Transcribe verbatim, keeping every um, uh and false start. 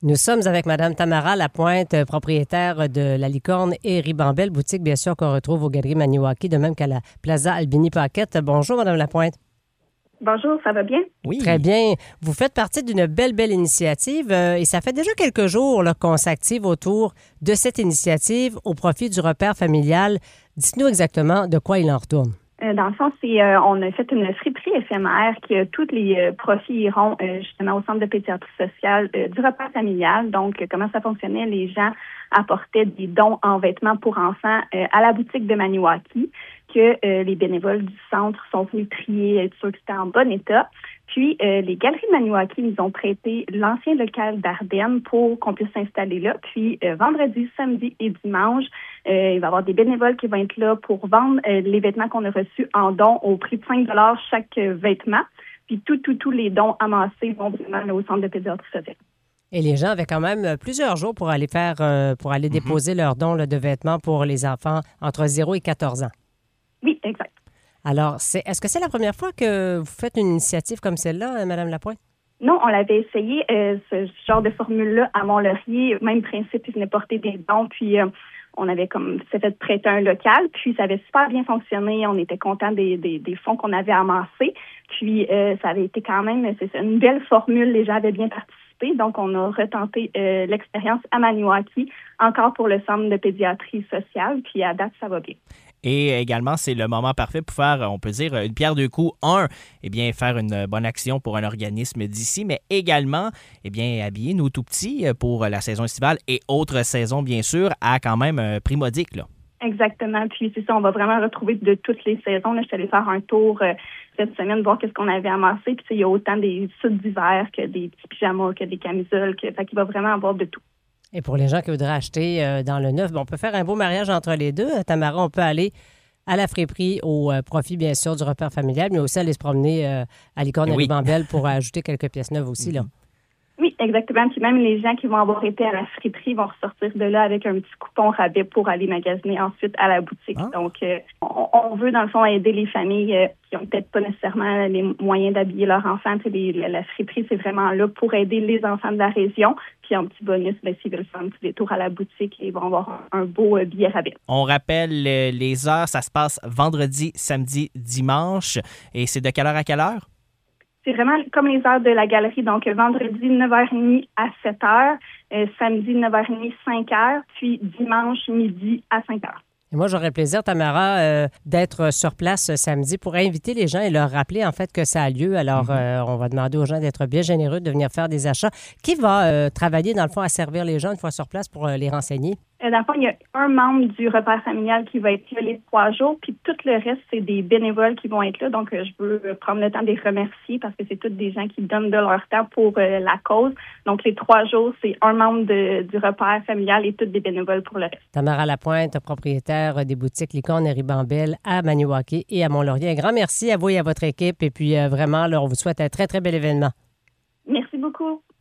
Nous sommes avec Mme Tamara Lapointe, propriétaire de La Licorne et Ribambelle, boutique bien sûr qu'on retrouve aux Galeries Maniwaki, de même qu'à la Plaza Albini-Paquette. Bonjour Mme Lapointe. Bonjour, ça va bien? Oui. Très bien. Vous faites partie d'une belle, belle initiative euh, et ça fait déjà quelques jours là, qu'on s'active autour de cette initiative au profit du repère familial. Dites-nous exactement de quoi il en retourne. Dans le fond, c'est euh, on a fait une friperie éphémère que tous les euh, profits iront euh, justement au centre de pédiatrie sociale euh, du repère familial. Donc, euh, comment ça fonctionnait? Les gens apportaient des dons en vêtements pour enfants euh, à la boutique de Maniwaki, que euh, les bénévoles du centre sont venus trier, être sûrs que c'était en bon état. Puis, euh, les Galeries de Maniwaki nous ont prêté l'ancien local d'Ardennes pour qu'on puisse s'installer là. Puis, euh, vendredi, samedi et dimanche, euh, il va y avoir des bénévoles qui vont être là pour vendre euh, les vêtements qu'on a reçus en don au prix de cinq dollars chaque euh, vêtement. Puis, tous, tous, tous les dons amassés vont vraiment là, au centre de pédiatrie sociale. Et les gens avaient quand même plusieurs jours pour aller faire, euh, pour aller mm-hmm. déposer leurs dons là, de vêtements pour les enfants entre zéro et quatorze ans. Oui, exact. Alors, c'est, est-ce que c'est la première fois que vous faites une initiative comme celle-là, Mme Lapointe? Non, on l'avait essayé, euh, ce genre de formule-là à Mont-Laurier. Même principe, ils venaient porter des dons, puis euh, on avait comme s'est fait prêter un local, puis ça avait super bien fonctionné. On était contents des, des, des fonds qu'on avait amassés. Puis euh, ça avait été quand même, c'est une belle formule, les gens avaient bien participé. Donc, on a retenté euh, l'expérience à Maniwaki, encore pour le centre de pédiatrie sociale, puis à date, ça va bien. Et également, c'est le moment parfait pour faire, on peut dire, une pierre deux coups. Un, eh bien, faire une bonne action pour un organisme d'ici, mais également, eh bien, habiller nos tout-petits pour la saison estivale et autres saisons, bien sûr, à quand même un prix modique, là. Exactement. Puis c'est ça, on va vraiment retrouver de toutes les saisons. Là, je suis allée faire un tour euh, cette semaine, voir qu'est-ce qu'on avait amassé. Puis il y a autant des suites d'hiver que des petits pyjamas, que des camisoles. Que, fait qu'il va vraiment avoir de tout. Et pour les gens qui voudraient acheter euh, dans le neuf, bon, on peut faire un beau mariage entre les deux. Tamara, on peut aller à la friperie au euh, profit, bien sûr, du repère familial, mais aussi aller se promener euh, à Licorne et oui. Ribambelle pour ajouter quelques pièces neuves aussi, là. Oui, exactement. Puis même les gens qui vont avoir été à la friperie vont ressortir de là avec un petit coupon rabais pour aller magasiner ensuite à la boutique. Ah. Donc, euh, on, on veut, dans le fond, aider les familles euh, qui n'ont peut-être pas nécessairement les moyens d'habiller leurs enfants. Les, la, la friperie, c'est vraiment là pour aider les enfants de la région. Puis en petit bonus, ben, s'ils veulent faire un petit détour à la boutique, ils vont avoir un, un beau euh, billet rabais. On rappelle euh, les heures, ça se passe vendredi, samedi, dimanche. Et c'est de quelle heure à quelle heure? C'est vraiment comme les heures de la galerie. Donc, vendredi, neuf heures trente à sept heures, euh, samedi, neuf heures trente, cinq heures, puis dimanche, midi à cinq heures. Et moi, j'aurais le plaisir, Tamara, euh, d'être sur place ce samedi pour inviter les gens et leur rappeler, en fait, que ça a lieu. Alors, mm-hmm. euh, on va demander aux gens d'être bien généreux, de venir faire des achats. Qui va euh, travailler, dans le fond, à servir les gens une fois sur place pour euh, les renseigner? Dans le fond, il y a un membre du repère familial qui va être là les trois jours, puis tout le reste, c'est des bénévoles qui vont être là. Donc, je veux prendre le temps de les remercier parce que c'est tous des gens qui donnent de leur temps pour euh, la cause. Donc, les trois jours, c'est un membre de, du repère familial et tous des bénévoles pour le reste. Tamara Lapointe, propriétaire des boutiques Licorne et Ribambelle à Maniwaki et à Mont-Laurier. Un grand merci à vous et à votre équipe. Et puis, euh, vraiment, là, on vous souhaite un très, très bel événement. Merci beaucoup.